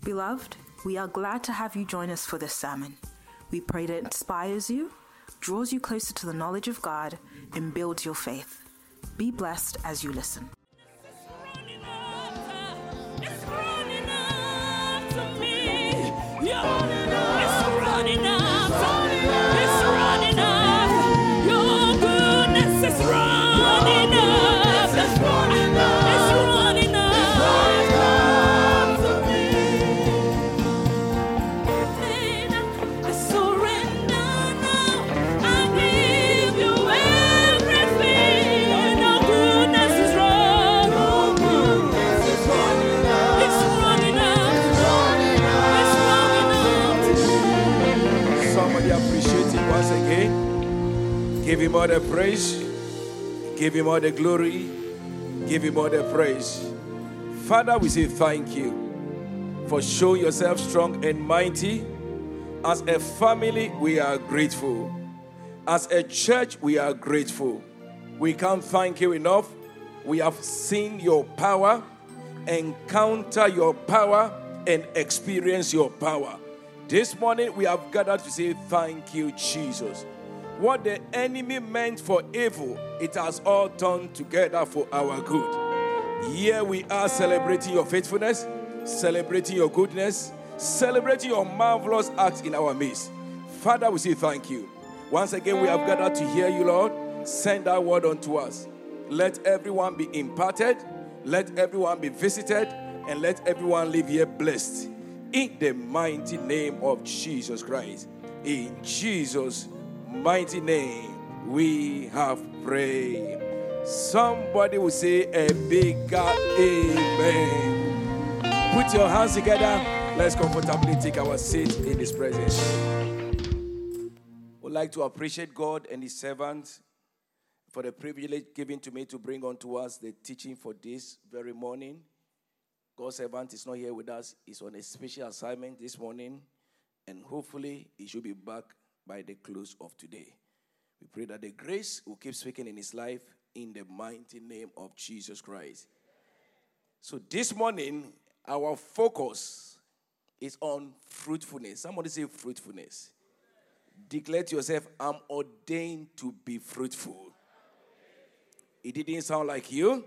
Beloved, we are glad to have you join us for this sermon. We pray that it inspires you, draws you closer to the knowledge of God, and builds your faith. Be blessed as you listen. Give him all the praise, give him all the glory, give him all the praise. Father, we say thank you for showing yourself strong and mighty. As a family, we are grateful. As a church, we are grateful. We can't thank you enough. We have seen your power, encounter your power, and experience your power. This morning, we have gathered to say thank you, Jesus. What the enemy meant for evil, it has all turned together for our good. Here we are celebrating your faithfulness, celebrating your goodness, celebrating your marvelous acts in our midst. Father, we say thank you. Once again, we have gathered to hear you, Lord. Send that word unto us. Let everyone be imparted, let everyone be visited, and let everyone live here blessed. In the mighty name of Jesus Christ. In Jesus' mighty name, we have prayed. Somebody will say a bigger amen. Put your hands together. Let's comfortably take our seat in His presence. Would like to appreciate God and His servants for the privilege given to me to bring unto us the teaching for this very morning. God's servant is not here with us. He's on a special assignment this morning, and hopefully he should be back by the close of today. We pray that the grace will keep speaking in his life in the mighty name of Jesus Christ. So this morning, our focus is on fruitfulness. Somebody say fruitfulness. Declare to yourself, I'm ordained to be fruitful. It didn't sound like you.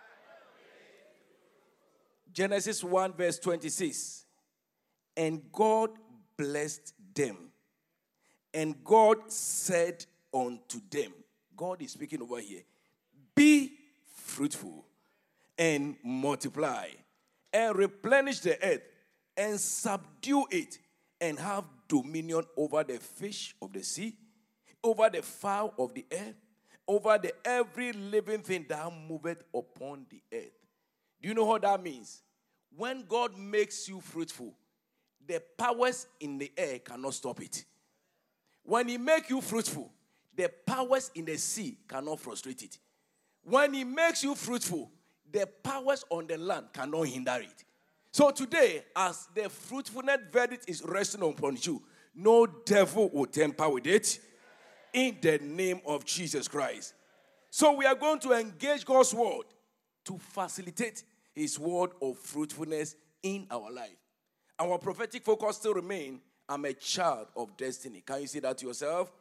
Genesis 1 verse 26. And God blessed them. And God said unto them, God is speaking over here, be fruitful and multiply and replenish the earth and subdue it and have dominion over the fish of the sea, over the fowl of the air, over the every living thing that moveth upon the earth. Do you know what that means? When God makes you fruitful, the powers in the air cannot stop it. When He makes you fruitful, the powers in the sea cannot frustrate it. When He makes you fruitful, the powers on the land cannot hinder it. So today, as the fruitfulness verdict is resting upon you, no devil will tamper with it in the name of Jesus Christ. So we are going to engage God's word to facilitate His word of fruitfulness in our life. Our prophetic focus still remains, I'm a child of destiny. Can you say that to yourself?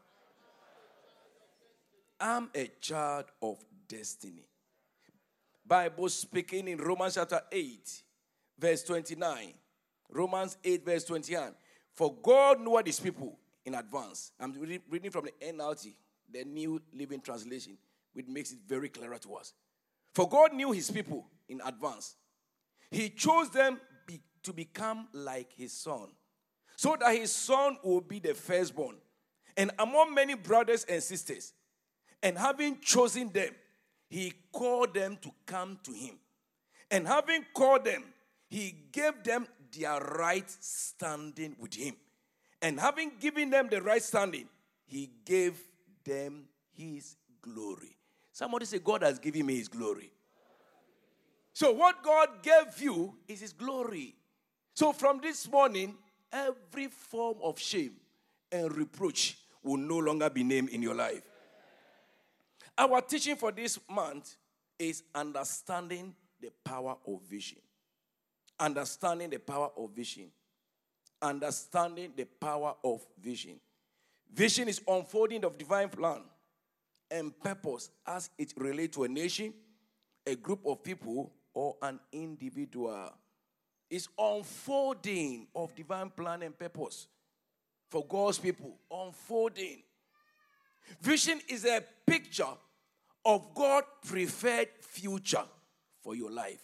I'm a child of destiny. Bible speaking in Romans chapter 8, verse 29. Romans 8, verse 21. For God knew His people in advance. I'm reading from the NLT, the New Living Translation, which makes it very clear to us. For God knew His people in advance. He chose them to become like His Son, so that His Son will be the firstborn. And among many brothers and sisters, and having chosen them, He called them to come to Him. And having called them, He gave them their right standing with Him. And having given them the right standing, He gave them His glory. Somebody say, God has given me His glory. So what God gave you is His glory. So from this morning, every form of shame and reproach will no longer be named in your life. Our teaching for this month is understanding the power of vision. Understanding the power of vision. Understanding the power of vision. Vision is unfolding of divine plan and purpose as it relates to a nation, a group of people, or an individual. It's unfolding of divine plan and purpose for God's people. Unfolding. Vision is a picture of God's preferred future for your life.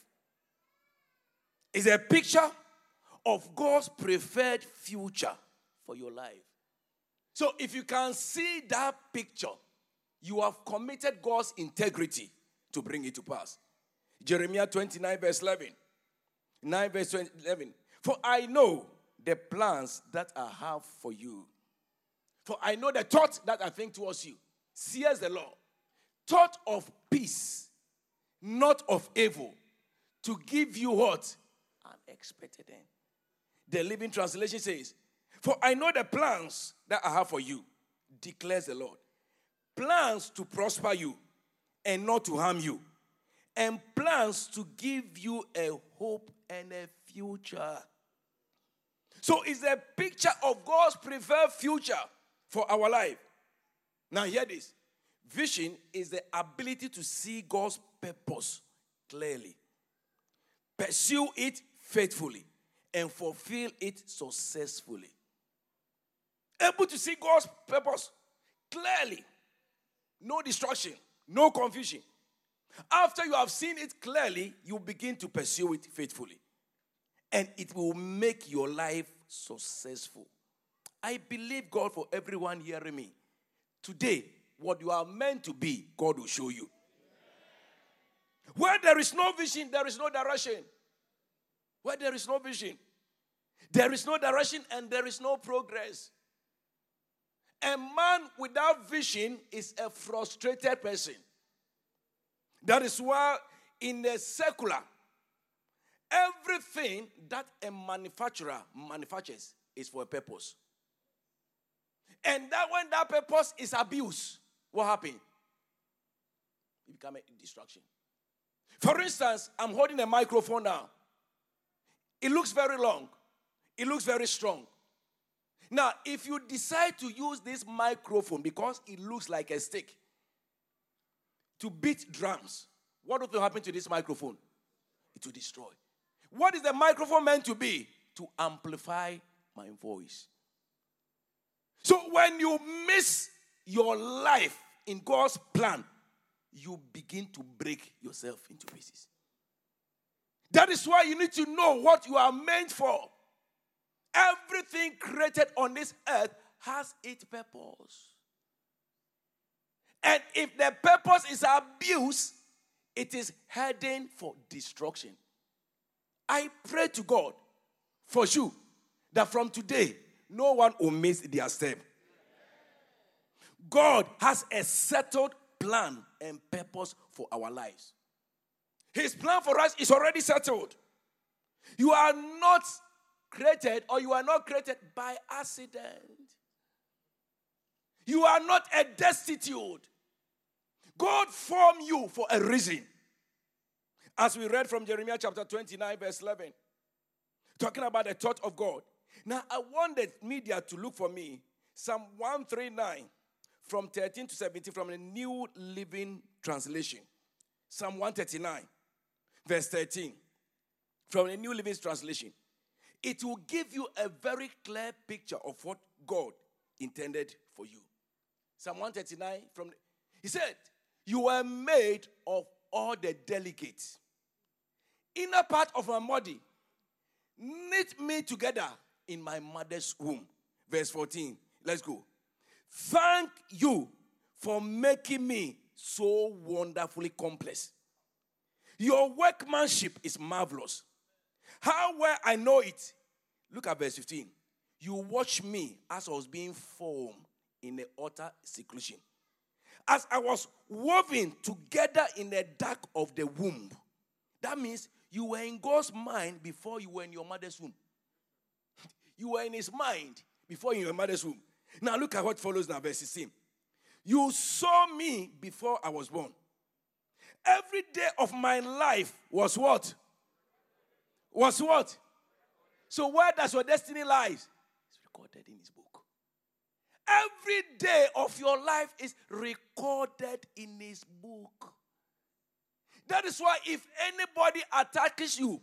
It's a picture of God's preferred future for your life. So if you can see that picture, you have committed God's integrity to bring it to pass. Jeremiah 29 verse 11. 9 verse 11. For I know the plans that I have for you. For I know the thought that I think towards you, says the Lord. Thought of peace, not of evil, to give you what? Unexpected end. The Living Translation says, for I know the plans that I have for you, declares the Lord. Plans to prosper you and not to harm you. And plans to give you a hope and a future. So it's a picture of God's preferred future for our life. Now hear this. Vision is the ability to see God's purpose clearly, pursue it faithfully, and fulfill it successfully. Able to see God's purpose clearly. No distraction, no confusion. After you have seen it clearly, you begin to pursue it faithfully. And it will make your life successful. I believe God for everyone hearing me. Today, what you are meant to be, God will show you. Where there is no vision, there is no direction. Where there is no vision, there is no direction and there is no progress. A man without vision is a frustrated person. That is why in the secular, everything that a manufacturer manufactures is for a purpose. And that when that purpose is abused, what happens? It becomes a distraction. For instance, I'm holding a microphone now. It looks very long. It looks very strong. Now, if you decide to use this microphone because it looks like a stick to beat drums, what will happen to this microphone? It will destroy. What is the microphone meant to be? To amplify my voice. So when you miss your life in God's plan, you begin to break yourself into pieces. That is why you need to know what you are meant for. Everything created on this earth has its purpose. And if the purpose is abused, it is heading for destruction. I pray to God for you that from today, no one will miss their step. God has a settled plan and purpose for our lives. His plan for us is already settled. You are not created or you are not created by accident. You are not a destitute. God formed you for a reason. As we read from Jeremiah chapter 29 verse 11. Talking about the thought of God. Now I want the media to look for me. Psalm 139 from 13 to 17 from the New Living Translation. Psalm 139 verse 13 from the New Living Translation. It will give you a very clear picture of what God intended for you. Psalm 139 he said, you were made of all the delicate inner part of my body. Knit me together in my mother's womb. Verse 14. Let's go. Thank you for making me so wonderfully complex. Your workmanship is marvelous. How well I know it. Look at verse 15. You watched me as I was being formed in the utter seclusion. As I was woven together in the dark of the womb. That means you were in God's mind before you were in your mother's womb. You were in his mind before you were in your mother's womb. Now look at what follows now, verse 16. You saw me before I was born. Every day of my life was what? was what? So where does your destiny lie? It's recorded in his book. Every day of your life is recorded in his book. That is why if anybody attacks you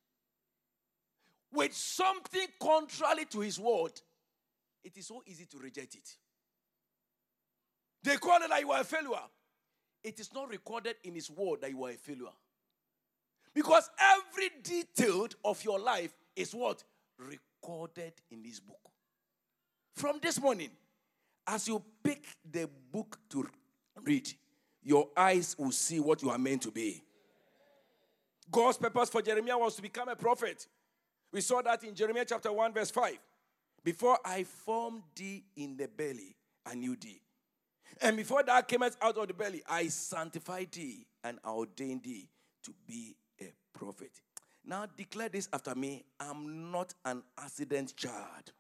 with something contrary to his word, it is so easy to reject it. They call it that you are a failure. It is not recorded in his word that you are a failure. Because every detail of your life is what? Recorded in this book. From this morning, as you pick the book to read, your eyes will see what you are meant to be. God's purpose for Jeremiah was to become a prophet. We saw that in Jeremiah chapter 1 verse 5. Before I formed thee in the belly, I knew thee. And before thou camest out of the belly, I sanctified thee and ordained thee to be a prophet. Now declare this after me. I'm not an accident child.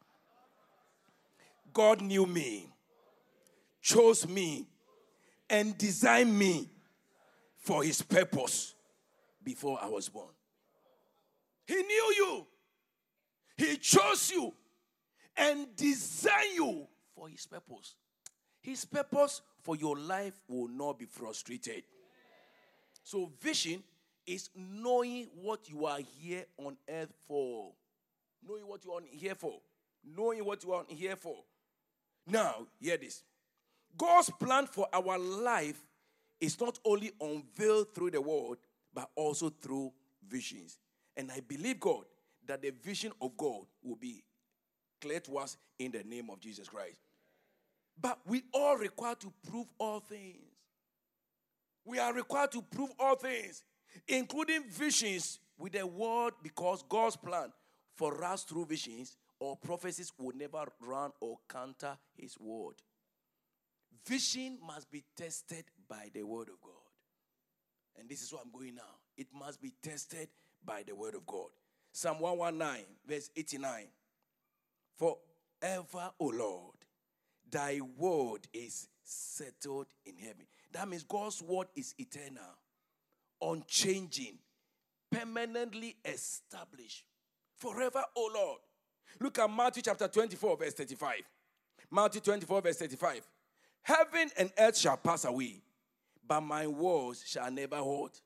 God knew me, chose me, and designed me for his purpose before I was born. He knew you. He chose you and designed you for his purpose. His purpose for your life will not be frustrated. So vision is knowing what you are here on earth for. Knowing what you are here for. Knowing what you are here for. Now, hear this. God's plan for our life is not only unveiled through the word, but also through visions. And I believe, God, that the vision of God will be clear to us in the name of Jesus Christ. But we are required to prove all things. We are required to prove all things, including visions with the word, because God's plan for us through visions or prophecies will never run or counter his word. Vision must be tested by the word of God. And this is where I'm going now. It must be tested by the word of God. Psalm 119, verse 89. Forever, O Lord, thy word is settled in heaven. That means God's word is eternal, unchanging, permanently established. Forever, O Lord. Look at Matthew chapter 24, verse 35. Matthew 24, verse 35. Heaven and earth shall pass away, but my words shall never hold.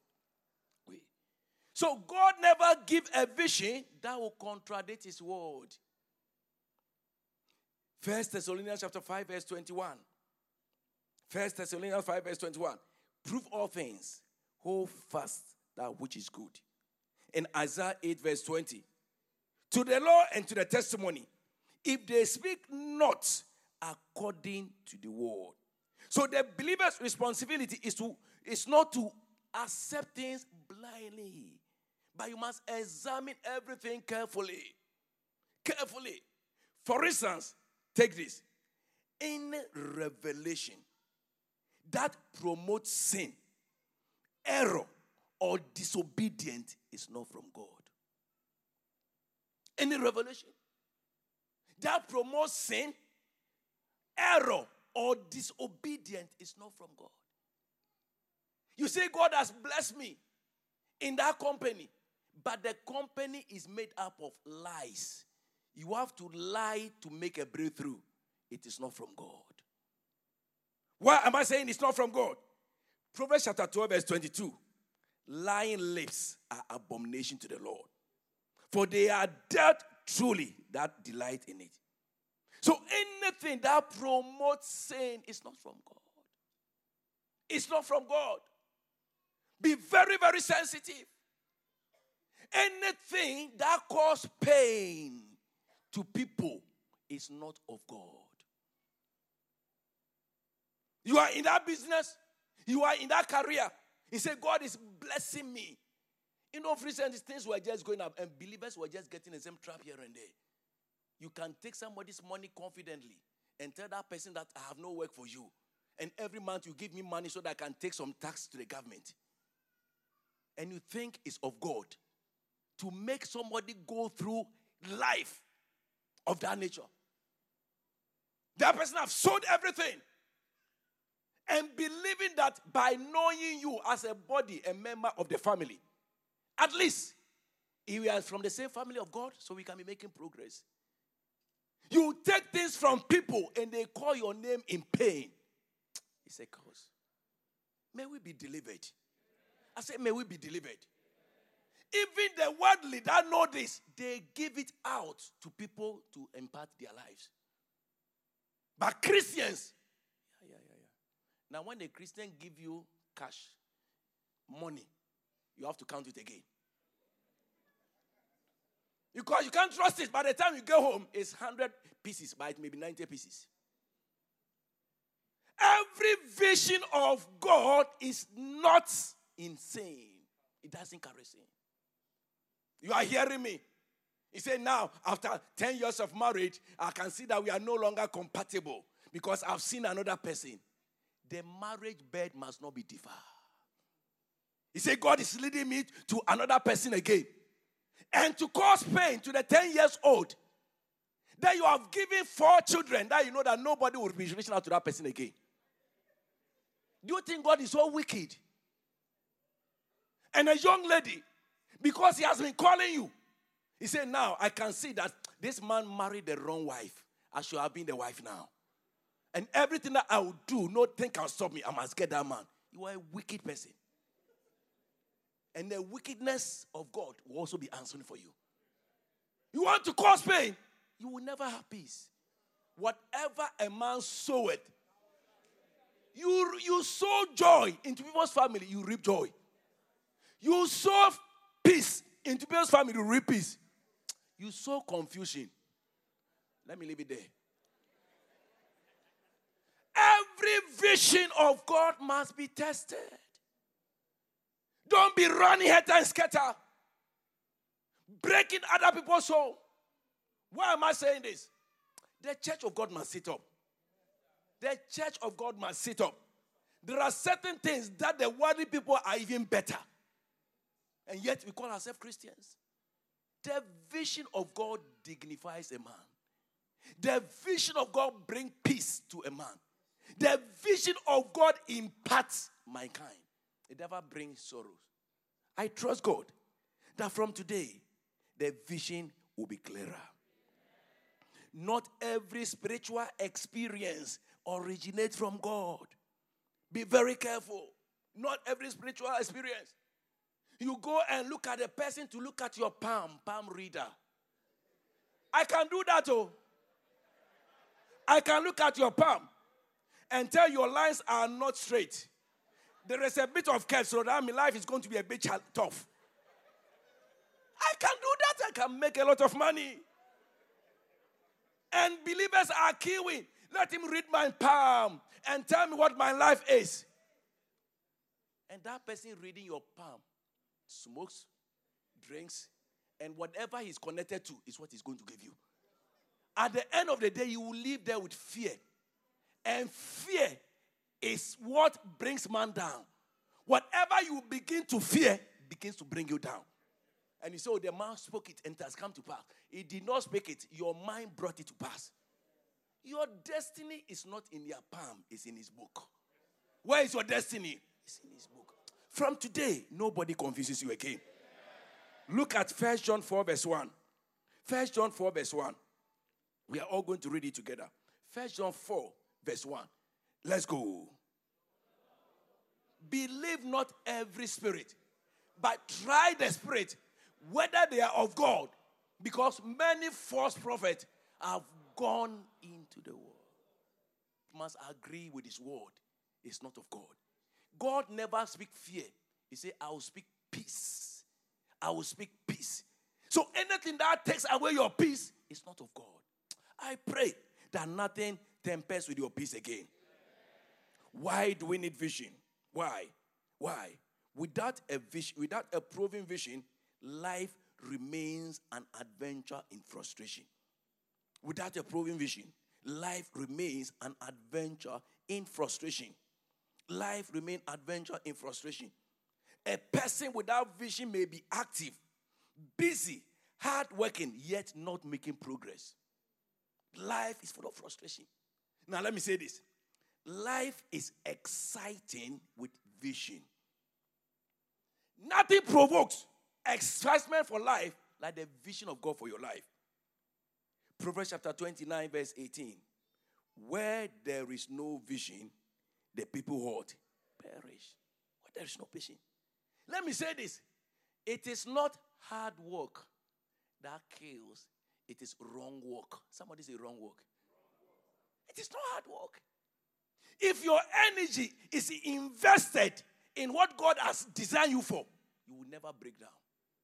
So God never give a vision that will contradict his word. 1 Thessalonians chapter 5, verse 21. 1 Thessalonians 5, verse 21. Prove all things. Hold fast that which is good. In Isaiah 8, verse 20. To the law and to the testimony, if they speak not according to the word. So the believer's responsibility is not to accept things blindly, but you must examine everything carefully. Carefully. For instance, take this. Any revelation that promotes sin, error, or disobedience is not from God. Any revelation that promotes sin, error, or disobedience is not from God. You say God has blessed me in that company, but the company is made up of lies. You have to lie to make a breakthrough. It is not from God. Why am I saying it's not from God? Proverbs chapter 12, verse 22. Lying lips are abomination to the Lord, for they are dead truly that delight in it. So anything that promotes sin is not from God. It's not from God. Be very, very sensitive. Anything that causes pain to people is not of God. You are in that business. You are in that career. He said, God is blessing me. You know, recently things were just going up and believers were just getting the same trap here and there. You can take somebody's money confidently and tell that person that I have no work for you. And every month you give me money so that I can take some tax to the government. And you think it's of God to make somebody go through life of that nature. That person have sold everything and believing that by knowing you as a body, a member of the family, at least We are from the same family of God, so we can be making progress. You take things from people and they call your name in pain. It's a curse. May we be delivered. I say, may we be delivered. Even the worldly that know this, they give it out to people to impart their lives. But Christians, Now, when a Christian give you cash, money, you have to count it again. Because you can't trust it. By the time you go home, it's 100 pieces, but it may be 90 pieces. Every vision of God is not insane. It doesn't carry sin. You are hearing me? He said, now, after 10 years of marriage, I can see that we are no longer compatible because I've seen another person. The marriage bed must not be defiled. He said, God is leading me to another person again. And to cause pain to the 10 years old, that you have given 4 children, that you know that nobody will be reaching out to that person again. Do you think God is so wicked? And a young lady, because he has been calling you, he said, now I can see that this man married the wrong wife. I should have been the wife now. And everything that I will do, nothing can stop me. I must get that man. You are a wicked person. And the wickedness of God will also be answering for you. You want to cause pain, you will never have peace. Whatever a man soweth, you sow joy into people's family, you reap joy. You sow peace into people's family, you reap peace. You sow confusion. Let me leave it there. Every vision of God must be tested. Don't be running head and scatter. Breaking other people's soul. Why am I saying this? The church of God must sit up. The church of God must sit up. There are certain things that the worldly people are even better. And yet we call ourselves Christians. The vision of God dignifies a man. The vision of God brings peace to a man. The vision of God imparts mankind. It never brings sorrows. I trust God that from today, the vision will be clearer. Not every spiritual experience originates from God. Be very careful. Not every spiritual experience. You go and look at a person to look at your palm reader. I can do that, oh. I can look at your palm and tell your lines are not straight. There is a bit of curve, so that my life is going to be a bit tough. I can do that. I can make a lot of money. And believers are queuing. Let him read my palm and tell me what my life is. And that person reading your palm smokes, drinks, and whatever he's connected to is what he's going to give you. At the end of the day, you will live there with fear. And fear is what brings man down. Whatever you begin to fear begins to bring you down. And you say, oh, the man spoke it and it has come to pass. He did not speak it. Your mind brought it to pass. Your destiny is not in your palm. It's in his book. Where is your destiny? It's in his book. From today, nobody confuses you again. Look at 1 John 4 verse 1. 1 John 4 verse 1. We are all going to read it together. 1 John 4 verse 1. Let's go. Believe not every spirit, but try the spirit, whether they are of God, because many false prophets have gone into the world. You must agree with his word. It's not of God. God never speaks fear. He said, I will speak peace. I will speak peace. So anything that takes away your peace is not of God. I pray that nothing tempers with your peace again. Why do we need vision? Why? Without a vision, without a proven vision, life remains an adventure in frustration. Without a proven vision, life remains an adventure in frustration. Life remains adventure in frustration. A person without vision may be active, busy, hardworking, yet not making progress. Life is full of frustration. Now let me say this. Life is exciting with vision. Nothing provokes excitement for life like the vision of God for your life. Proverbs chapter 29, verse 18. Where there is no vision, the people what? Perish. Where there is no vision. Let me say this. It is not hard work that kills. It is wrong work. Somebody say wrong work. It is not hard work. If your energy is invested in what God has designed you for, you will never break down.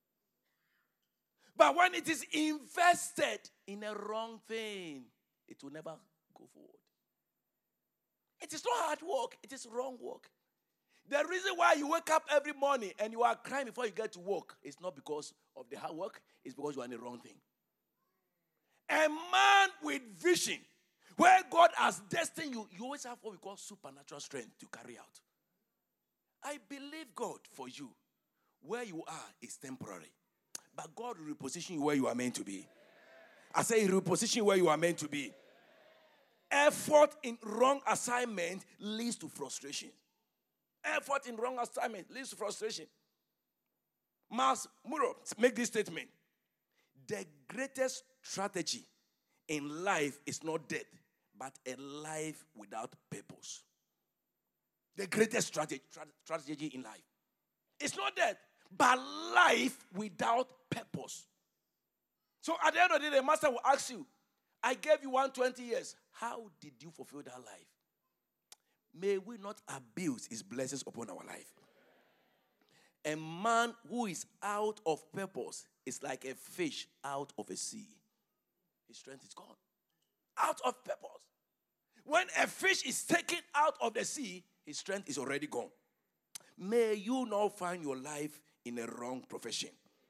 But when it is invested in a wrong thing, it will never go forward. It is not hard work. It is wrong work. The reason why you wake up every morning and you are crying before you get to work is not because of the hard work. It's because you are in the wrong thing. A man with vision, where God has destined you, you always have what we call supernatural strength to carry out. I believe God for you. Where you are is temporary. But God will reposition you where you are meant to be. I say reposition you where you are meant to be. Effort in wrong assignment leads to frustration. Effort in wrong assignment leads to frustration. Miles Monroe make this statement. The greatest strategy in life is not death, but a life without purpose. The greatest strategy in life. It's not death, but life without purpose. So at the end of the day, the master will ask you, I gave you 120 years. How did you fulfill that life? May we not abuse his blessings upon our life. A man who is out of purpose is like a fish out of a sea. His strength is gone. Out of purpose. When a fish is taken out of the sea, his strength is already gone. May you not find your life in a wrong profession.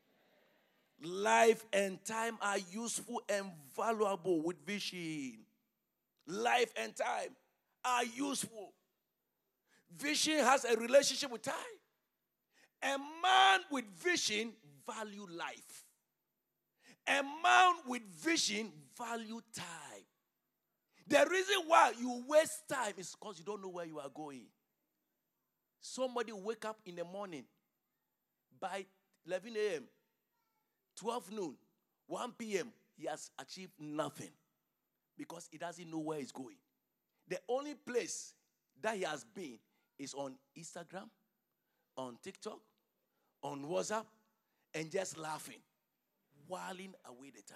Life and time are useful and valuable with vision. Life and time are useful. Vision has a relationship with time. A man with vision value life. A man with vision value time. The reason why you waste time is because you don't know where you are going. Somebody wake up in the morning by 11 a.m., 12 noon, 1 p.m., he has achieved nothing because he doesn't know where he's going. The only place that he has been is on Instagram, on TikTok, on WhatsApp, and just laughing, whiling away the time.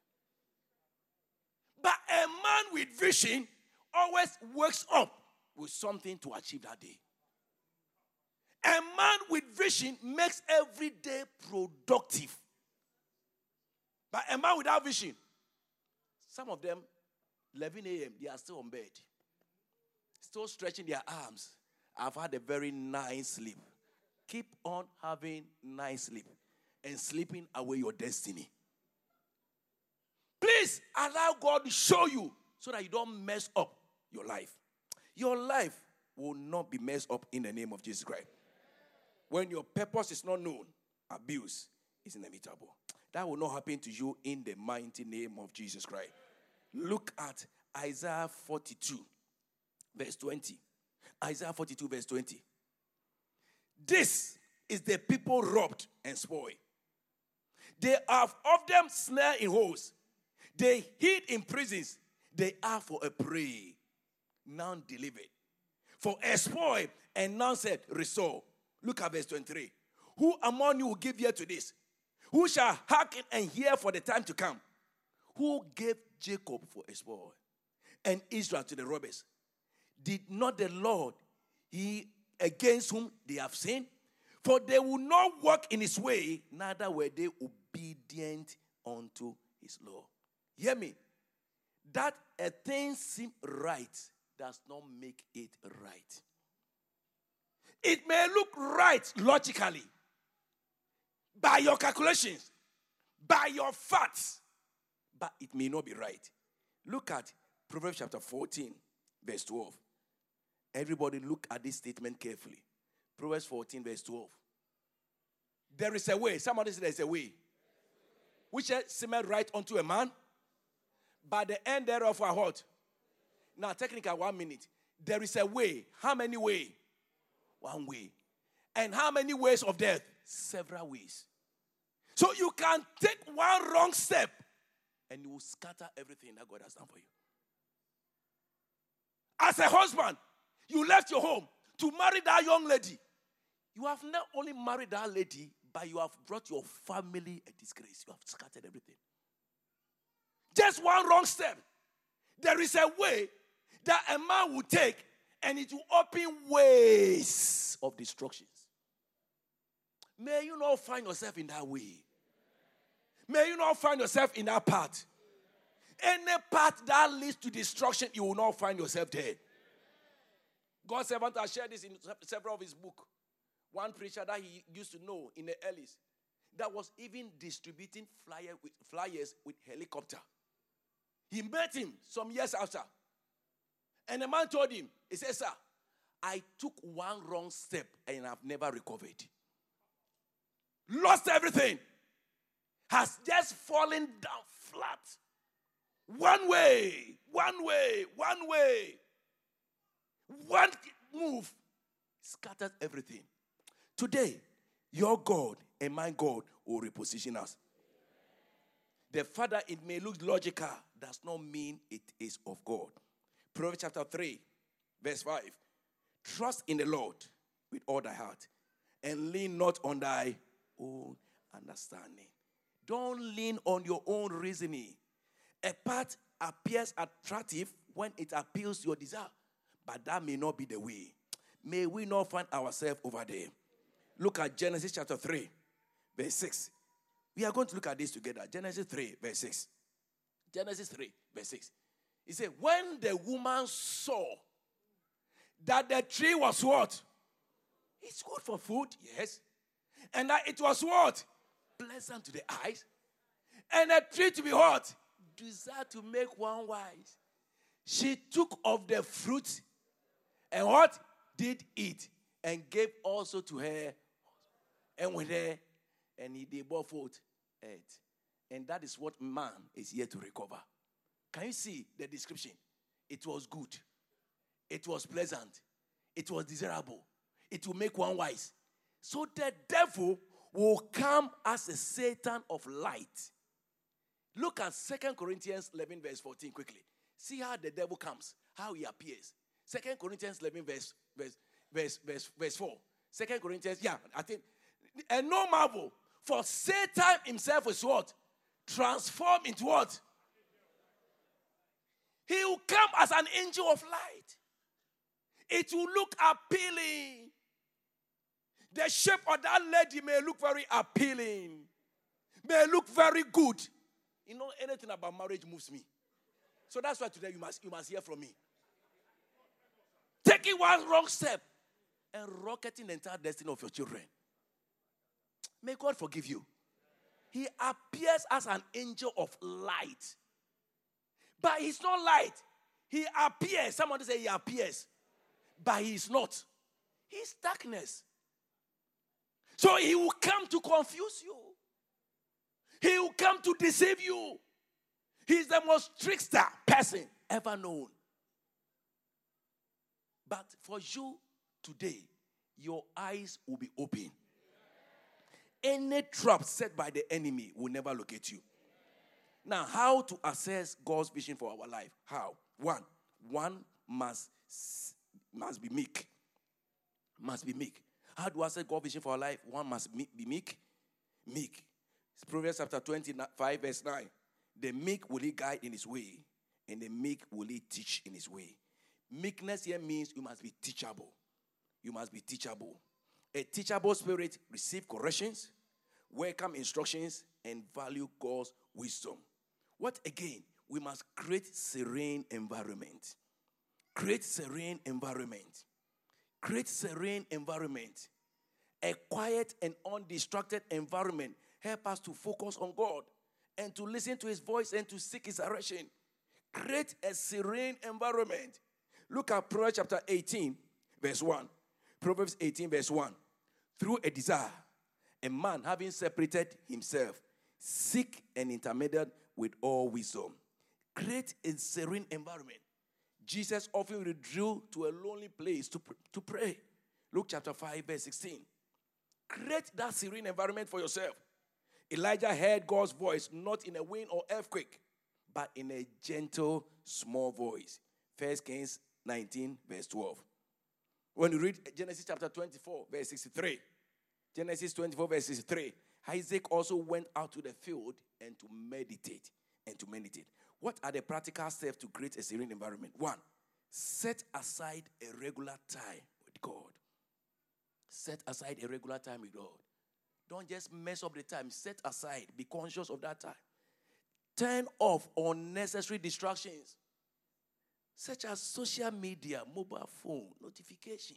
But a man with vision always wakes up with something to achieve that day. A man with vision makes every day productive. But a man without vision, some of them, 11 a.m., they are still on bed, still stretching their arms. I've had a very nice sleep. Keep on having nice sleep and sleeping away your destiny. Please allow God to show you so that you don't mess up your life. Your life will not be messed up in the name of Jesus Christ. When your purpose is not known, abuse is inevitable. That will not happen to you in the mighty name of Jesus Christ. Look at Isaiah 42, verse 20. Isaiah 42, verse 20. This is the people robbed and spoiled. They have of them snare in holes. They hid in prisons. They are for a prey, none delivered. For a spoil, and none said, restore. Look at verse 23. Who among you will give ear to this? Who shall hearken and hear for the time to come? Who gave Jacob for a spoil and Israel to the robbers? Did not the Lord, he against whom they have sinned? For they will not walk in his way, neither were they obedient unto his law. Hear me. That a thing seems right does not make it right. It may look right logically, by your calculations, by your facts, but it may not be right. Look at Proverbs chapter 14, verse 12. Everybody look at this statement carefully. Proverbs 14, verse 12. There is a way. Somebody said there is a way. Which seemeth right unto a man, but the end thereof are what? Now, technically, 1 minute. There is a way. How many ways? One way. And how many ways of death? Several ways. So you can take one wrong step and you will scatter everything that God has done for you. As a husband, you left your home to marry that young lady. You have not only married that lady, but you have brought your family a disgrace. You have scattered everything. Just one wrong step. There is a way that a man will take, and it will open ways of destructions. May you not find yourself in that way. May you not find yourself in that path. Any path that leads to destruction, you will not find yourself there. God's servant has shared this in several of his books. One preacher that he used to know in the earlies, that was even distributing flyers with helicopter. He met him some years after. And the man told him, he said, sir, I took one wrong step and I've never recovered. Lost everything. Has just fallen down flat. One way. One move scattered everything. Today, your God and my God will reposition us. The fact that it may look logical does not mean it is of God. Proverbs chapter 3, verse 5. Trust in the Lord with all thy heart and lean not on thy own understanding. Don't lean on your own reasoning. A path appears attractive when it appeals to your desire, but that may not be the way. May we not find ourselves over there. Look at Genesis chapter 3, verse 6. We are going to look at this together. Genesis 3, verse 6. Genesis 3, verse 6. He said, when the woman saw that the tree was what? It's good for food, yes. And that it was what? Pleasant to the eyes. And a tree to be what? Desire to make one wise. She took of the fruit and what? Did eat and gave also to her and with her, and they both ate. And that is what man is here to recover. Can you see the description? It was good. It was pleasant. It was desirable. It will make one wise. So the devil will come as a Satan of light. Look at 2 Corinthians 11 verse 14 quickly. See how the devil comes, how he appears. 2 Corinthians 11 verse 4. 2 Corinthians, I think. And no marvel, for Satan himself is what? Transformed into what? He will come as an angel of light. It will look appealing. The shape of that lady may look very appealing. May look very good. You know, anything about marriage moves me. So that's why today you must hear from me. Taking one wrong step and rocketing the entire destiny of your children. May God forgive you. He appears as an angel of light. But he's not light. He appears. Somebody say he appears. But he is not. He's darkness. So he will come to confuse you. He will come to deceive you. He's the most trickster person ever known. But for you today, your eyes will be open. Any trap set by the enemy will never locate you. Now, how to assess God's vision for our life? How? One must be meek. Must be meek. How do I assess God's vision for our life? One must be meek. Meek. Proverbs chapter 25, verse 9. The meek will he guide in his way, and the meek will he teach in his way. Meekness here means you must be teachable. You must be teachable. A teachable spirit receive corrections, welcome instructions, and value God's wisdom. What again? We must create serene environment. Create serene environment. Create serene environment. A quiet and undistracted environment help us to focus on God and to listen to his voice and to seek his direction. Create a serene environment. Look at Proverbs chapter 18, verse 1. Proverbs 18, verse 1. Through a desire, a man having separated himself, seek an intermediate with all wisdom. Create a serene environment. Jesus often withdrew to a lonely place to pray. Luke chapter 5, verse 16. Create that serene environment for yourself. Elijah heard God's voice, not in a wind or earthquake, but in a gentle, small voice. 1 Kings 19, verse 12. When you read Genesis chapter 24, verse 63, Genesis 24, verse 63, Isaac also went out to the field and to meditate. What are the practical steps to create a serene environment? 1, set aside a regular time with God. Set aside a regular time with God. Don't just mess up the time. Set aside. Be conscious of that time. Turn off unnecessary distractions, such as social media, mobile phone, notification.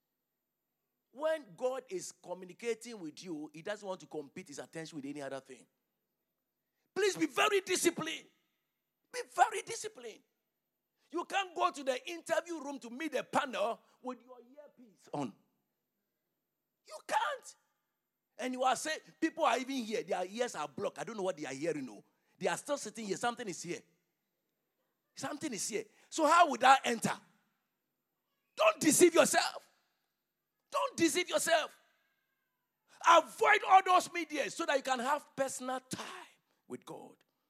When God is communicating with you, He doesn't want to compete His attention with any other thing. Please be very disciplined. Be very disciplined. You can't go to the interview room to meet the panel with your earpiece on. You can't. And you are saying, people are even here. Their ears are blocked. I don't know what they are hearing. No. They are still sitting here. Something is here. Something is here. So how would that enter? Don't deceive yourself. Don't deceive yourself. Avoid all those media so that you can have personal time with God.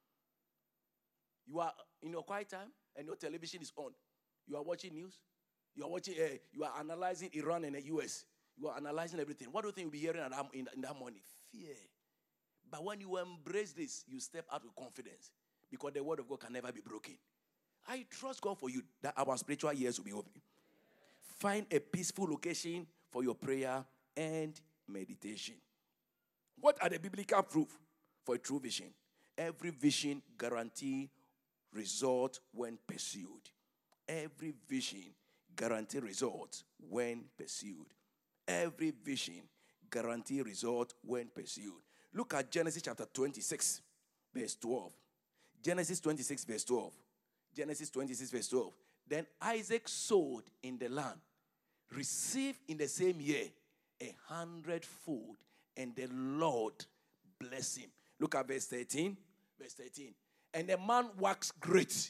You are in your quiet time and your television is on. You are watching news. You are analyzing Iran and the US. You are analyzing everything. What do you think you'll be hearing in that morning? Fear. But when you embrace this, you step out with confidence because the word of God can never be broken. I trust God for you that our spiritual ears will be open. Find a peaceful location for your prayer and meditation. What are the biblical proof for a true vision? Every vision guarantees result when pursued. Every vision guarantees results when pursued. Every vision guarantees result when pursued. Look at Genesis chapter 26, verse 12. Genesis 26, verse 12. Genesis 26, verse 12. Then Isaac sowed in the land, received in the same year 100-fold, and the Lord blessed him. Look at verse 13. Verse 13. And the man waxed great.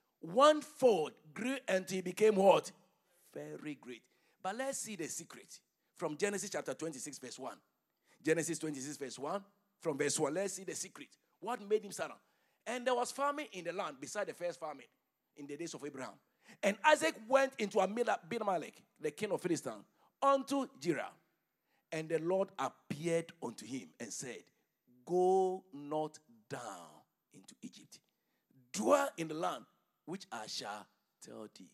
1-fold grew until he became what? Very great. But let's see the secret from Genesis chapter 26, verse 1. Genesis 26, verse 1. From verse 1, let's see the secret. What made him stand up? And there was famine in the land beside the first famine in the days of Abraham. And Isaac went into Abimelech, the king of Philistine, unto Gerar. And the Lord appeared unto him and said, go not down into Egypt. Dwell in the land which I shall tell thee.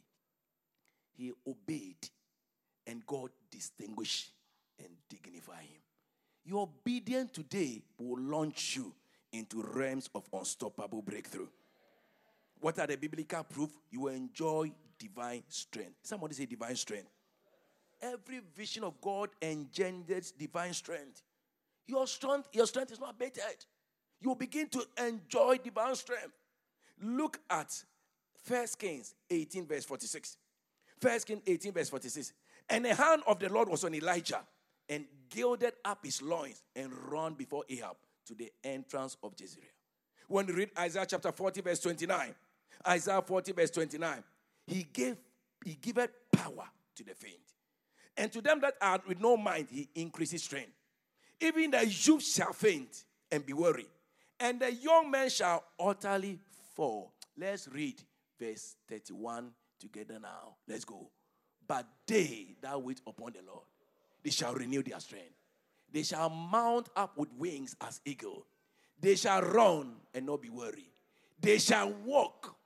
He obeyed, and God distinguished and dignified him. Your obedience today will launch you into realms of unstoppable breakthrough. What are the biblical proof? You will enjoy divine strength. Somebody say divine strength. Every vision of God engenders divine strength. Your strength is not abated. You will begin to enjoy divine strength. Look at 1 Kings 18, verse 46. 1 Kings 18, verse 46. And the hand of the Lord was on Elijah, and gilded up his loins and ran before Ahab to the entrance of Jezreel. When you read Isaiah chapter 40, verse 29, Isaiah 40, verse 29, he giveth power to the faint. And to them that are with no mind, he increases strength. Even the youth shall faint and be weary, and the young men shall utterly fall. Let's read verse 31 together now. Let's go. But they that wait upon the Lord, they shall renew their strength. They shall mount up with wings as eagle. They shall run and not be weary. They shall walk.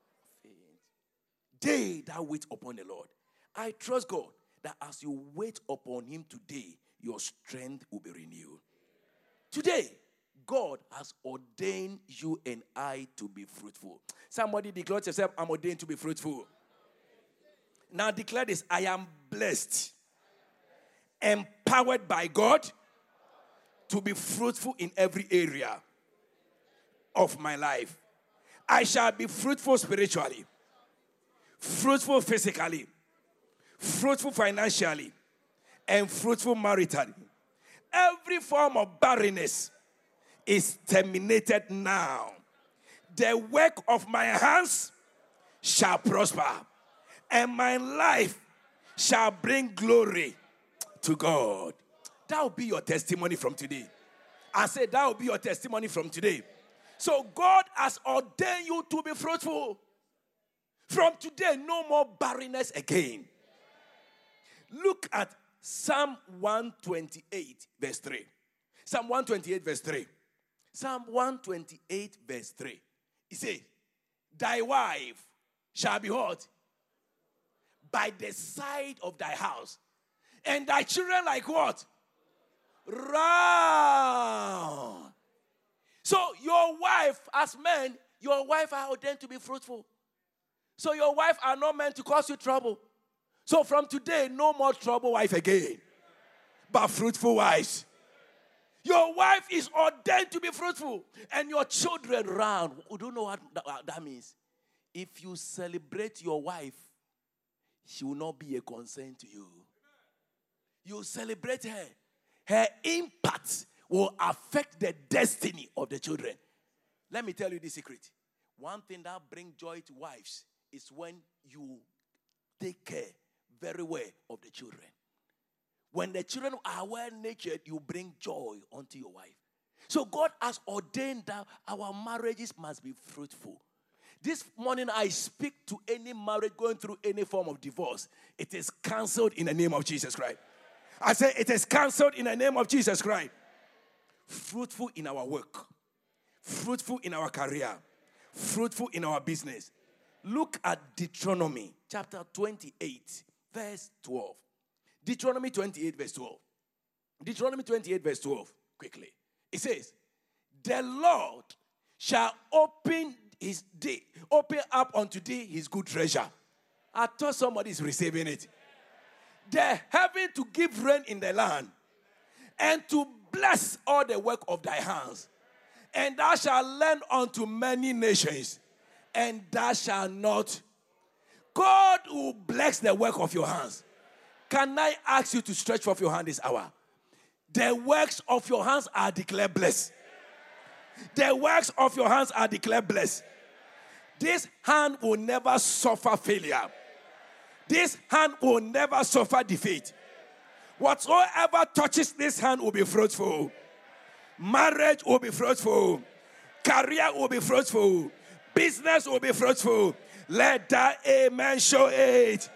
They that wait upon the Lord. I trust God that as you wait upon him today, your strength will be renewed. Today, God has ordained you and I to be fruitful. Somebody declare to yourself, I'm ordained to be fruitful. Now declare this, I am blessed, empowered by God to be fruitful in every area of my life. I shall be fruitful spiritually, fruitful physically, fruitful financially, and fruitful maritally. Every form of barrenness is terminated now. The work of my hands shall prosper, and my life shall bring glory to God. That will be your testimony from today. I said that will be your testimony from today. So God has ordained you to be fruitful. From today, no more barrenness again. Look at Psalm 128, verse 3. Psalm 128, verse 3. Psalm 128, verse 3. It says, thy wife shall be what? By the side of thy house. And thy children like what? Round. So your wife, as men, your wife are ordained to be fruitful. So your wife are not meant to cause you trouble. So from today, no more trouble wife again, but fruitful wives. Your wife is ordained to be fruitful, and your children round. You don't know what that means. If you celebrate your wife, she will not be a concern to you. You celebrate her. Her impact will affect the destiny of the children. Let me tell you the secret. One thing that brings joy to wives is when you take care very well of the children. When the children are well-natured, you bring joy unto your wife. So God has ordained that our marriages must be fruitful. This morning I speak to any marriage going through any form of divorce. It is cancelled in the name of Jesus Christ. I say it is cancelled in the name of Jesus Christ. Fruitful in our work. Fruitful in our career. Fruitful in our business. Look at Deuteronomy chapter 28, verse 12. Deuteronomy 28, verse 12. Deuteronomy 28, verse 12. Quickly. It says, the Lord shall open up unto thee his good treasure. I thought somebody is receiving it. The heaven to give rain in the land, and to bless all the work of thy hands. And thou shalt lend unto many nations, and thou shalt not. God will bless the work of your hands. Can I ask you to stretch forth your hand this hour? The works of your hands are declared blessed. The works of your hands are declared blessed. This hand will never suffer failure. This hand will never suffer defeat. Whatsoever touches this hand will be fruitful. Marriage will be fruitful. Career will be fruitful. Business will be fruitful. Let that amen show it.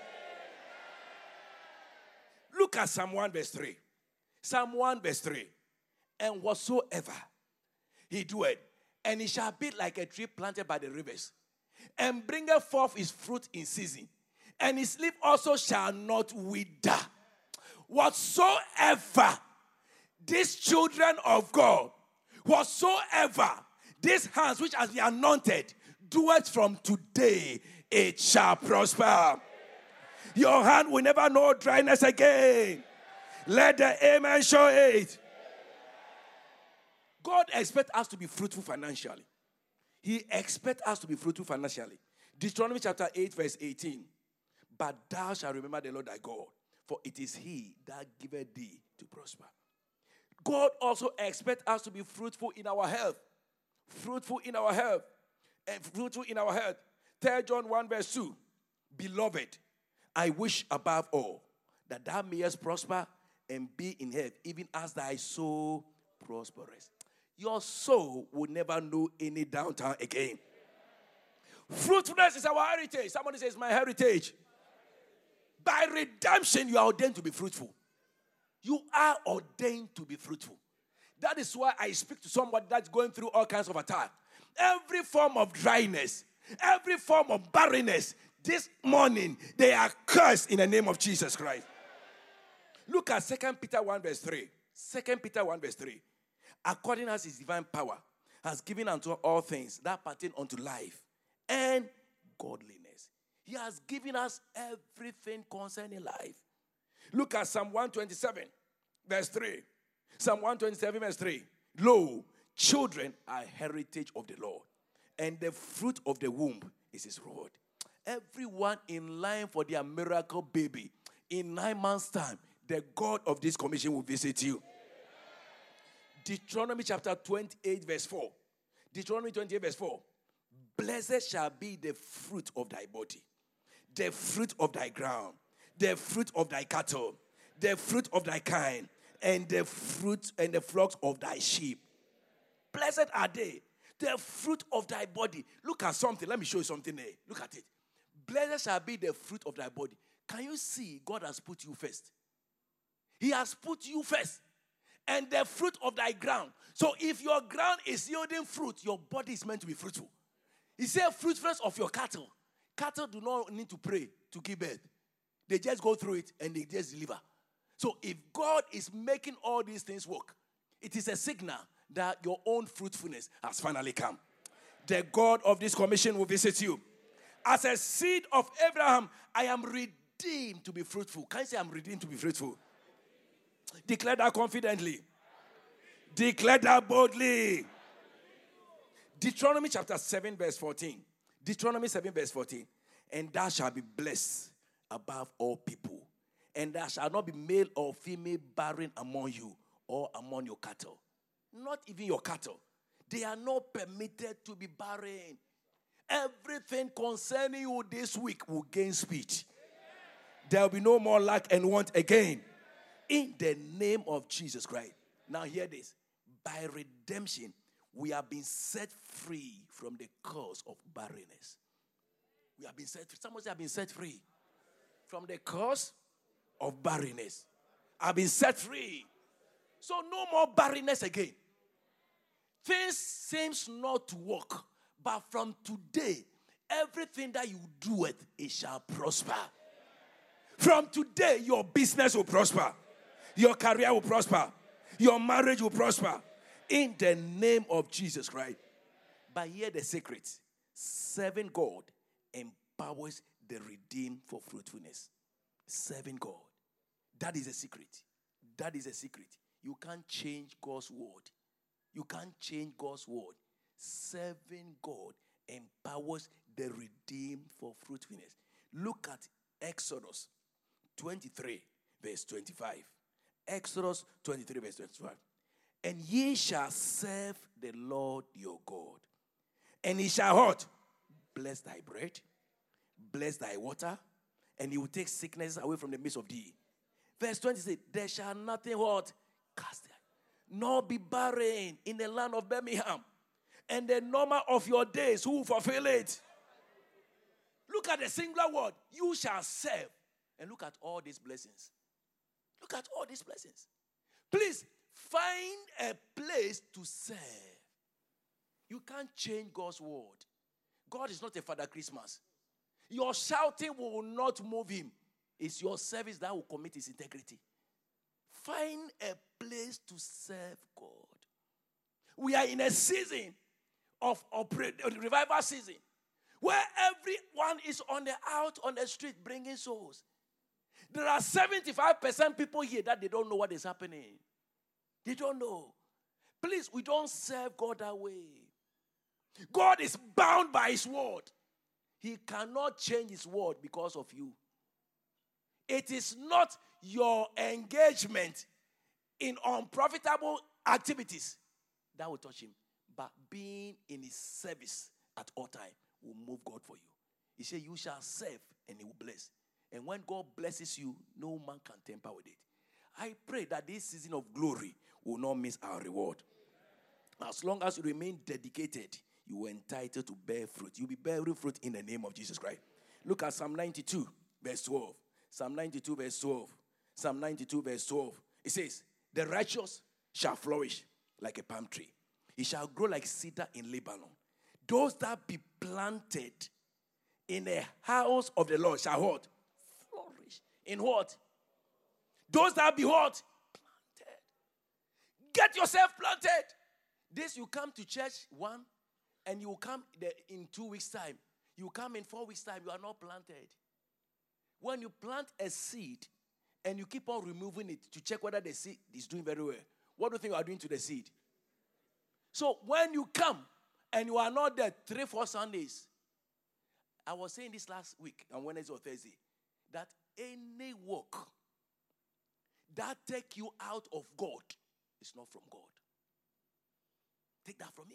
Look at Psalm 1 verse 3. Psalm 1 verse 3. And whatsoever he doeth, and he shall be like a tree planted by the rivers, and bringeth forth his fruit in season, and his leaf also shall not wither. Whatsoever these children of God, whatsoever these hands which has been anointed, doeth from today, it shall prosper. Your hand will never know dryness again. Let the amen show it. God expects us to be fruitful financially. He expects us to be fruitful financially. Deuteronomy chapter 8 verse 18. But thou shalt remember the Lord thy God, for it is he that giveth thee to prosper. God also expects us to be fruitful in our health. Fruitful in our health. And fruitful in our health. 3 John 1 verse 2. Beloved, I wish above all that thou mayest prosper and be in health, even as thy soul prospereth. Your soul will never know any downturn again. Fruitfulness is our heritage. Somebody says, my heritage. By redemption, you are ordained to be fruitful. You are ordained to be fruitful. That is why I speak to somebody that's going through all kinds of attack. Every form of dryness, every form of barrenness, this morning, they are cursed in the name of Jesus Christ. Look at 2 Peter 1 verse 3. 2 Peter 1 verse 3. According as his divine power has given unto all things that pertain unto life and godliness. He has given us everything concerning life. Look at Psalm 127 verse 3. Psalm 127 verse 3. Lo, children are heritage of the Lord, and the fruit of the womb is his reward. Everyone in line for their miracle baby, in 9 months' time, the God of this commission will visit you. Deuteronomy chapter 28 verse 4. Deuteronomy 28 verse 4. Blessed shall be the fruit of thy body, the fruit of thy ground, the fruit of thy cattle, the fruit of thy kind, and the fruit and the flocks of thy sheep, blessed are they, the fruit of thy body. Look at something. Let me show you something there. Look at it. Blessed shall be the fruit of thy body. Can you see God has put you first? He has put you first. And the fruit of thy ground. So if your ground is yielding fruit, your body is meant to be fruitful. He said fruitfulness of your cattle. Cattle do not need to pray to give birth. They just go through it and they just deliver. So if God is making all these things work, it is a signal that your own fruitfulness has finally come. The God of this commission will visit you. As a seed of Abraham, I am redeemed to be fruitful. Can you say I'm redeemed to be fruitful? Declare that confidently. Declare that boldly. Deuteronomy chapter 7 verse 14. Deuteronomy 7 verse 14. And thou shalt be blessed above all people. And there shall not be male or female barren among you or among your cattle. Not even your cattle. They are not permitted to be barren. Everything concerning you this week will gain speed. There will be no more lack and want again. In the name of Jesus Christ. Now hear this. By redemption, we have been set free from the curse of barrenness. We have been set free. Someone say, I've been set free from the curse of barrenness. I've been set free. So no more barrenness again. Things seems not to work. But from today, everything that you do it shall prosper. From today, your business will prosper. Your career will prosper. Your marriage will prosper. In the name of Jesus Christ. But hear the secret. Serving God empowers the redeemed for fruitfulness. Serving God. That is a secret. That is a secret. You can't change God's word. You can't change God's word. Serving God empowers the redeemed for fruitfulness. Look at Exodus 23 verse 25. Exodus 23 verse 25. And ye shall serve the Lord your God. And he shall what? Bless thy bread, bless thy water, and he will take sickness away from the midst of thee. Verse 26, there shall nothing what? Cast there, nor be barren in the land of Birmingham. And the number of your days, who will fulfill it? Look at the singular word, you shall serve. And look at all these blessings. Look at all these blessings. Please, find a place to serve. You can't change God's word. God is not a Father Christmas. Your shouting will not move him. It's your service that will commit his integrity. Find a place to serve God. We are in a season of revival season where everyone is out on the street bringing souls. There are 75% people here that they don't know what is happening. They don't know. Please, we don't serve God that way. God is bound by his word. He cannot change his word because of you. It is not your engagement in unprofitable activities that will touch him. But being in his service at all times will move God for you. He said, you shall serve and he will bless. And when God blesses you, no man can tamper with it. I pray that this season of glory will not miss our reward. As long as you remain dedicated, you are entitled to bear fruit. You'll be bearing fruit in the name of Jesus Christ. Look at Psalm 92, verse 12. Psalm 92, verse 12. Psalm 92, verse 12. It says, the righteous shall flourish like a palm tree. He shall grow like cedar in Lebanon. Those that be planted in the house of the Lord shall what? Flourish. In what? Those that be what? Planted. Get yourself planted. This, you come to church, one, and you come in 2 weeks' time. You come in 4 weeks' time, you are not planted. When you plant a seed and you keep on removing it to check whether the seed is doing very well, what do you think you are doing to the seed? So when you come and you are not there 3-4 Sundays, I was saying this last week on Wednesday or Thursday, that any work that take you out of God is not from God. Take that from me.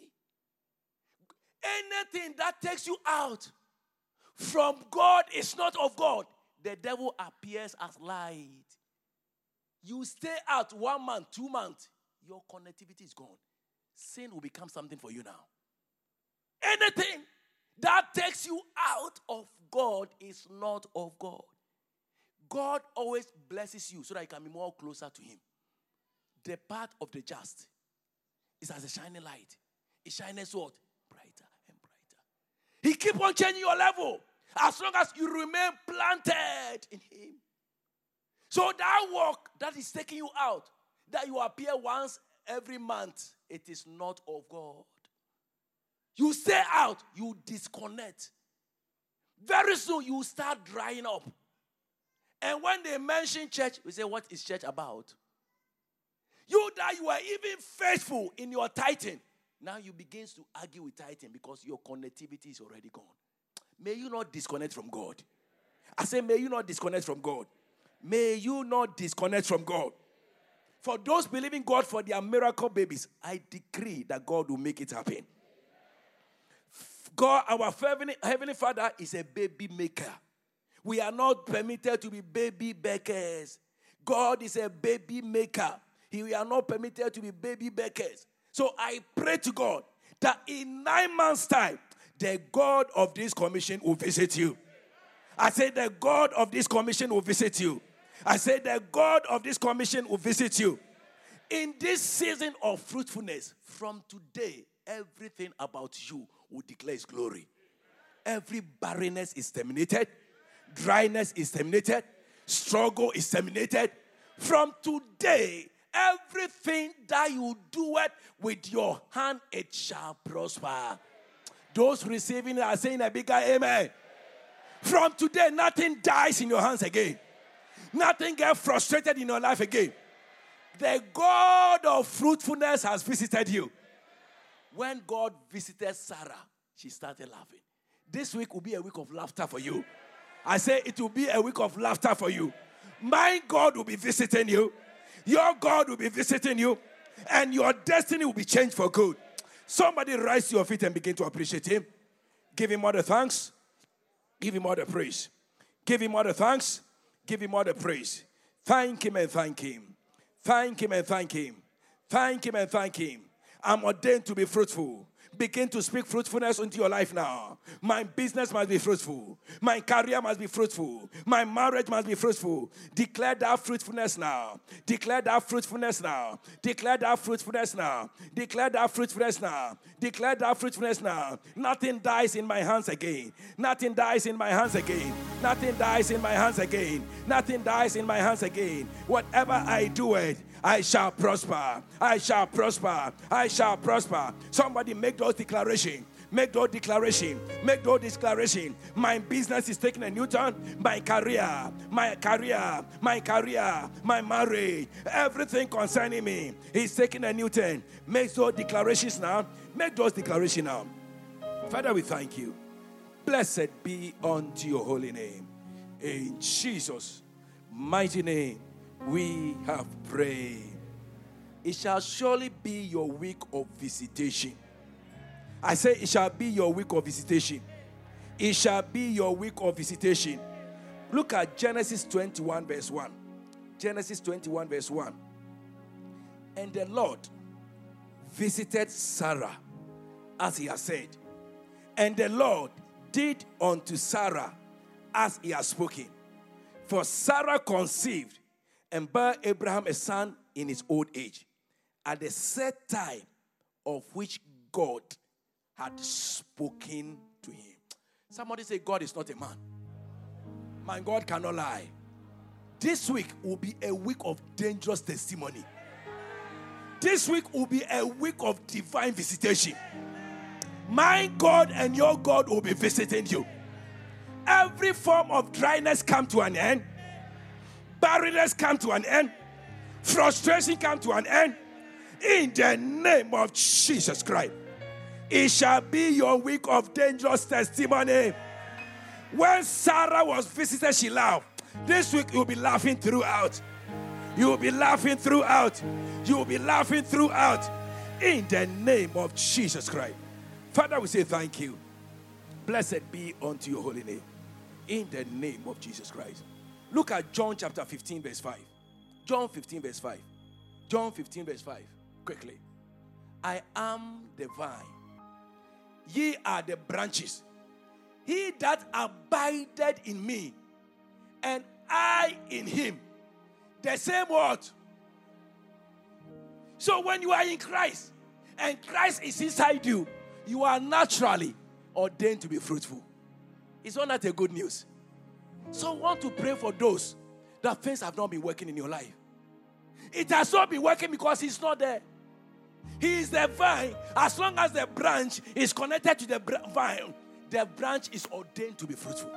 Anything that takes you out from God is not of God. The devil appears as light. You stay out 1 month, 2 months, your connectivity is gone. sin will become something for you now. Anything that takes you out of God is not of God. God always blesses you so that you can be more closer to him. The path of the just is as a shining light. It shines what? Brighter and brighter. He keep on changing your level as long as you remain planted in him. So that work that is taking you out, that you appear once every month, it is not of God. You stay out, you disconnect. Very soon you start drying up. And when they mention church, we say, what is church about? You that you are even faithful in your tithing, now you begin to argue with tithing because your connectivity is already gone. May you not disconnect from God. I say, may you not disconnect from God. May you not disconnect from God. For those believing God for their miracle babies, I decree that God will make it happen. God, our Heavenly Father, is a baby maker. We are not permitted to be baby bakers. God is a baby maker. We are not permitted to be baby bakers. So I pray to God that in 9 months' time, the God of this commission will visit you. I say the God of this commission will visit you. I say the God of this commission will visit you. In this season of fruitfulness, from today, everything about you will declare his glory. Every barrenness is terminated. Dryness is terminated. Struggle is terminated. From today, everything that you do it with your hand, it shall prosper. Those receiving it are saying a bigger amen. From today, nothing dies in your hands again. Nothing gets frustrated in your life again. The God of fruitfulness has visited you. When God visited Sarah, she started laughing. This week will be a week of laughter for you. I say it will be a week of laughter for you. My God will be visiting you. Your God will be visiting you. And your destiny will be changed for good. Somebody rise to your feet and begin to appreciate him. Give him all the thanks. Give him all the praise. Give him all the thanks. Give him all the praise. Thank him and thank him. Thank him and thank him. Thank him and thank him. I'm ordained to be fruitful. Begin to speak fruitfulness into your life now. My business must be fruitful. My career must be fruitful. My marriage must be fruitful. Declare that fruitfulness now. Declare that fruitfulness now. Declare that fruitfulness now. Declare that fruitfulness now. Declare that fruitfulness now. Nothing dies in my hands again. Nothing dies in my hands again. Nothing dies in my hands again. Nothing dies in my hands again. Whatever I do it, I shall prosper. I shall prosper. I shall prosper. Somebody make those declarations. Make those declarations. Make those declarations. My business is taking a new turn. My career, my marriage, everything concerning me is taking a new turn. Make those declarations now. Make those declarations now. Father, we thank you. Blessed be unto your holy name. In Jesus' mighty name, we have prayed. It shall surely be your week of visitation. I say it shall be your week of visitation. It shall be your week of visitation. Look at Genesis 21 verse 1. Genesis 21 verse 1. And the Lord visited Sarah as he had said. And the Lord did unto Sarah as he had spoken. For Sarah conceived and bare Abraham a son in his old age, at the set time of which God had spoken to him. Somebody say, God is not a man. My God cannot lie. This week will be a week of dangerous testimony. This week will be a week of divine visitation. My God and your God will be visiting you. Every form of dryness come to an end. Barrenness come to an end. Frustration come to an end. In the name of Jesus Christ. It shall be your week of dangerous testimony. When Sarah was visited, she laughed. This week you'll be laughing throughout. You will be laughing throughout. You will be laughing throughout. In the name of Jesus Christ. Father, we say thank you. Blessed be unto your holy name. In the name of Jesus Christ. Look at John chapter 15 verse 5. John 15 verse 5. John 15 verse 5. Quickly. I am the vine. Ye are the branches. He that abideth in me, and I in him. The same word. So when you are in Christ, and Christ is inside you, you are naturally ordained to be fruitful. Is not that a good news? So I want to pray for those that things have not been working in your life. It has not been working because he's not there. He is the vine. As long as the branch is connected to the vine, the branch is ordained to be fruitful.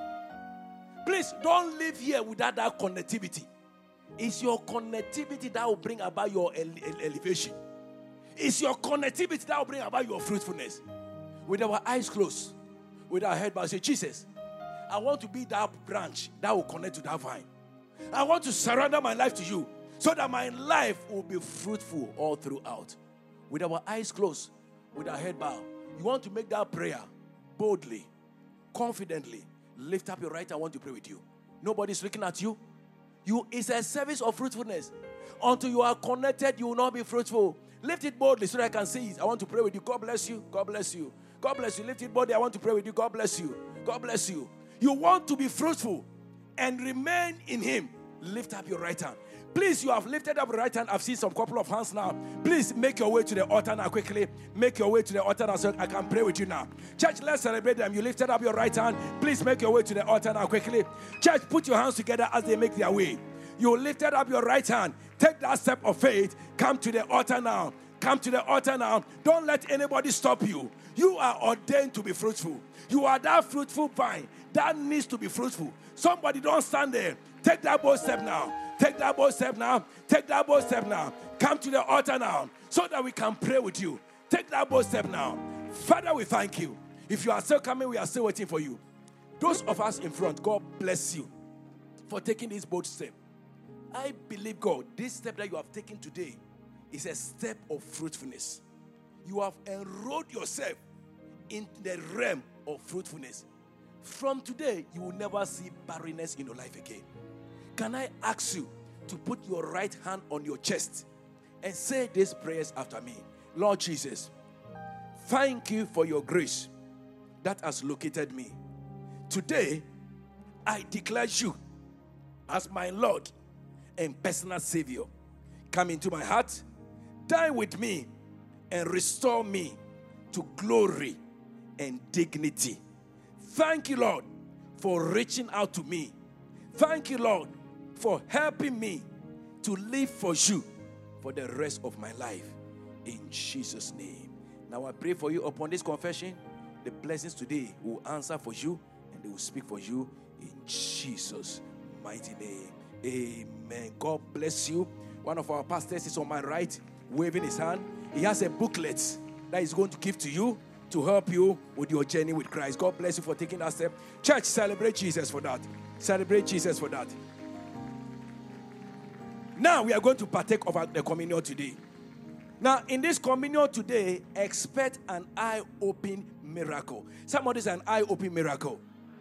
Please don't live here without that connectivity. It's your connectivity that will bring about your elevation. It's your connectivity that will bring about your fruitfulness. With our eyes closed, with our head bowed, say, Jesus, I want to be that branch that will connect to that vine. I want to surrender my life to you so that my life will be fruitful all throughout. With our eyes closed, with our head bowed, you want to make that prayer boldly, confidently. Lift up your right hand. I want to pray with you. Nobody's looking at you. It's a service of fruitfulness. Until you are connected, you will not be fruitful. Lift it boldly so that I can see it. I want to pray with you. God bless you. God bless you. God bless you. Lift it boldly. I want to pray with you. God bless you. God bless you. You want to be fruitful and remain in him. Lift up your right hand. Please, you have lifted up your right hand. I've seen some couple of hands now. Please make your way to the altar now quickly. Make your way to the altar now so I can pray with you now. Church, let's celebrate them. You lifted up your right hand. Please make your way to the altar now quickly. Church, put your hands together as they make their way. You lifted up your right hand. Take that step of faith. Come to the altar now. Come to the altar now. Don't let anybody stop you. You are ordained to be fruitful. You are that fruitful vine that needs to be fruitful. Somebody don't stand there. Take that bold step now. Take that bold step now. Take that bold step now. Come to the altar now so that we can pray with you. Take that bold step now. Father, we thank you. If you are still coming, we are still waiting for you. Those of us in front, God bless you for taking this bold step. I believe, God, this step that you have taken today is a step of fruitfulness. You have enrolled yourself in the realm of fruitfulness. From today, you will never see barrenness in your life again. Can I ask you to put your right hand on your chest and say these prayers after me? Lord Jesus, thank you for your grace that has located me. Today, I declare you as my Lord and personal Savior. Come into my heart, die with me, and restore me to glory and dignity. Thank you, Lord, for reaching out to me. Thank you, Lord, for helping me to live for you for the rest of my life. In Jesus' name. Now I pray for you upon this confession. The blessings today will answer for you and they will speak for you in Jesus' mighty name. Amen. God bless you. One of our pastors is on my right, waving his hand. He has a booklet that he's going to give to you to help you with your journey with Christ. God bless you for taking that step. Church, celebrate Jesus for that. Celebrate Jesus for that. Now we are going to partake of the communion today. Now, in this communion today, expect an eye-opening miracle. Somebody say an eye-opening miracle.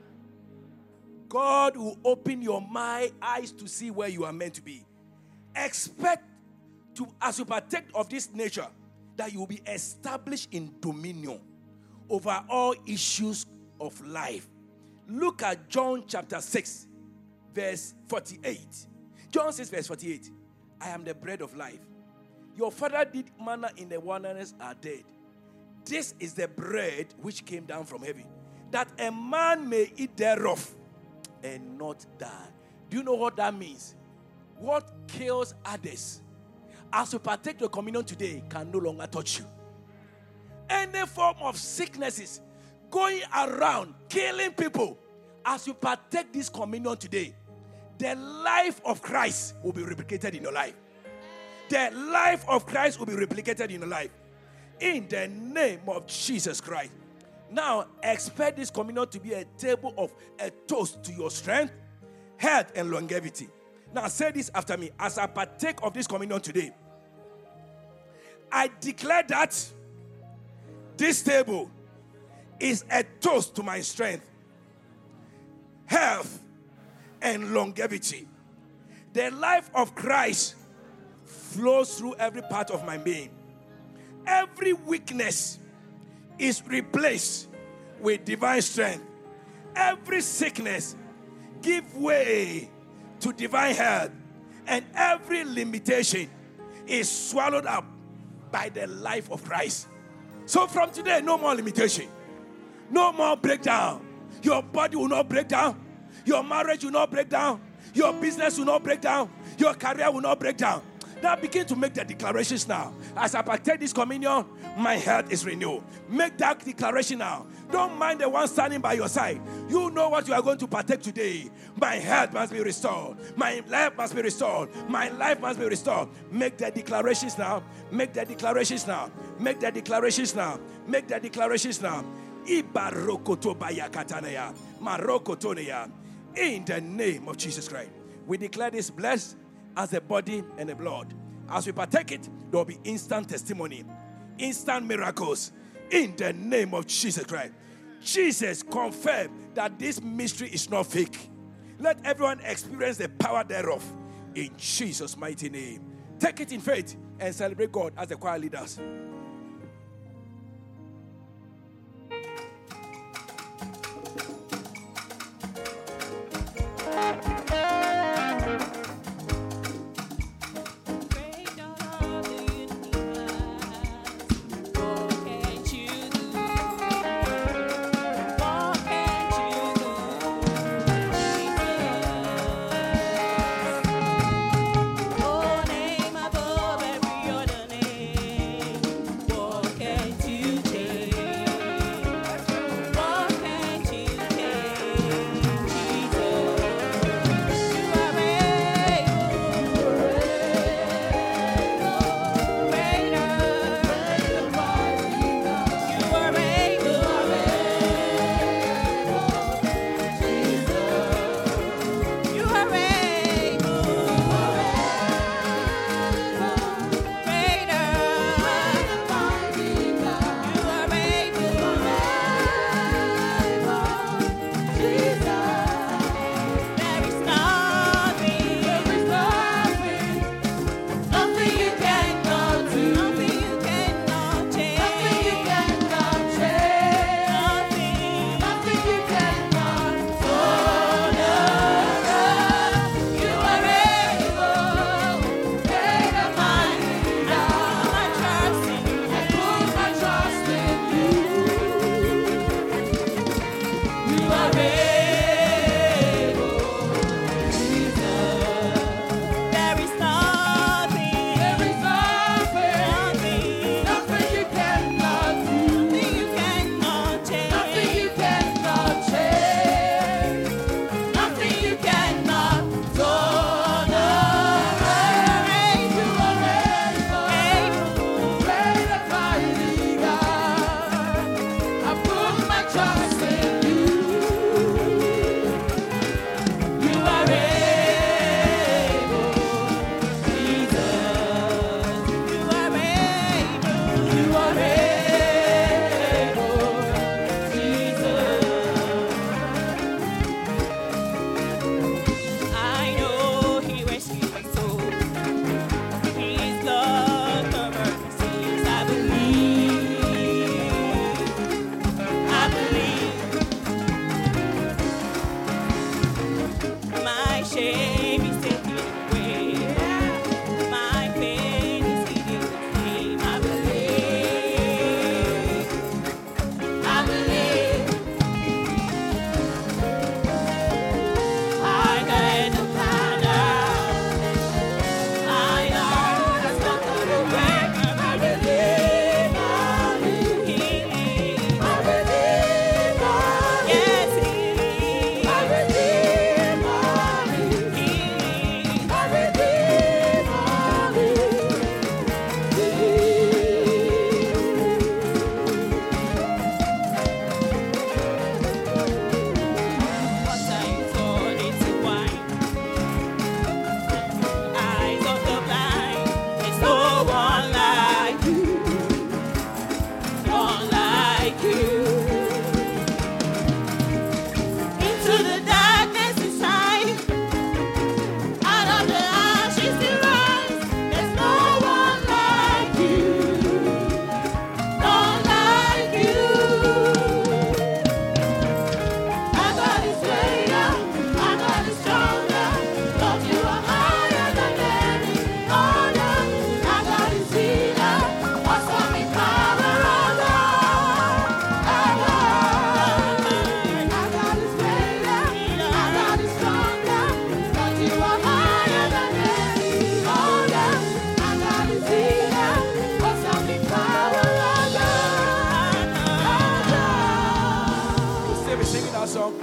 God will open your eyes to see where you are meant to be. Expect to, as you partake of this nature, that you will be established in dominion over all issues of life. Look at John chapter 6, verse 48. John 6, verse 48. I am the bread of life. Your father did manna in the wilderness are dead. This is the bread which came down from heaven, that a man may eat thereof and not die. Do you know what that means? What kills others, as you partake the communion today, can no longer touch you. Any form of sicknesses going around killing people, as you partake this communion today, the life of Christ will be replicated in your life. The life of Christ will be replicated in your life. In the name of Jesus Christ. Now, expect this communion to be a table of a toast to your strength, health, and longevity. Now, say this after me. As I partake of this communion today, I declare that this table is a toast to my strength, health, and longevity. The life of Christ flows through every part of my being. Every weakness is replaced with divine strength. Every sickness give way to divine health. And every limitation is swallowed up by the life of Christ. So from today, no more limitation. No more breakdown. Your body will not break down. Your marriage will not break down. Your business will not break down. Your career will not break down. Now begin to make the declarations now. As I partake this communion, my health is renewed. Make that declaration now. Don't mind the one standing by your side. You know what you are going to partake today. My health must be restored. My life must be restored. My life must be restored. Make the declarations now. Make the declarations now. Make the declarations now. Make the declarations now. In the name of Jesus Christ, we declare this blessed as the body and the blood. As we partake it, there will be instant testimony, instant miracles in the name of Jesus Christ. Jesus confirmed that this mystery is not fake. Let everyone experience the power thereof in Jesus' mighty name. Take it in faith and celebrate God as the choir leaders.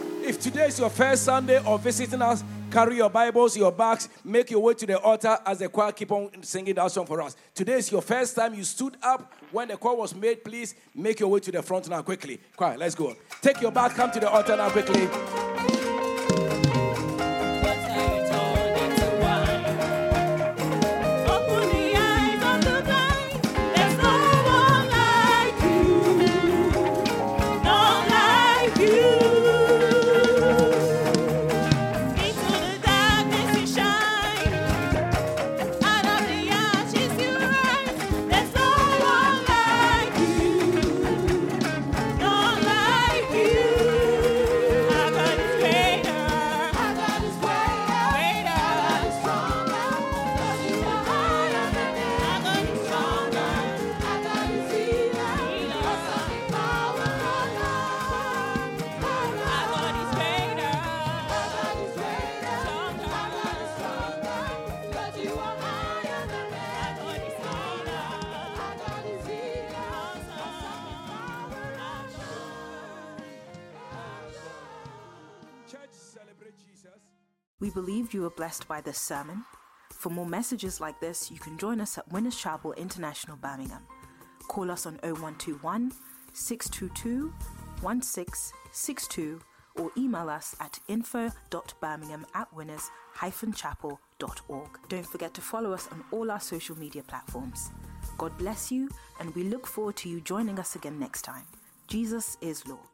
If today is your first Sunday of visiting us, carry your Bibles, your bags, make your way to the altar as the choir keep on singing that song for us. Today is your first time you stood up when the call was made. Please make your way to the front now quickly. Choir, let's go. Take your bag, come to the altar now quickly. We believe you were blessed by this sermon. For more messages like this, you can join us at Winners Chapel International, Birmingham. Call us on 0121 622 1662 or email us at info.birmingham@winners-chapel.org. Don't forget to follow us on all our social media platforms. God bless you, and we look forward to you joining us again next time. Jesus is Lord.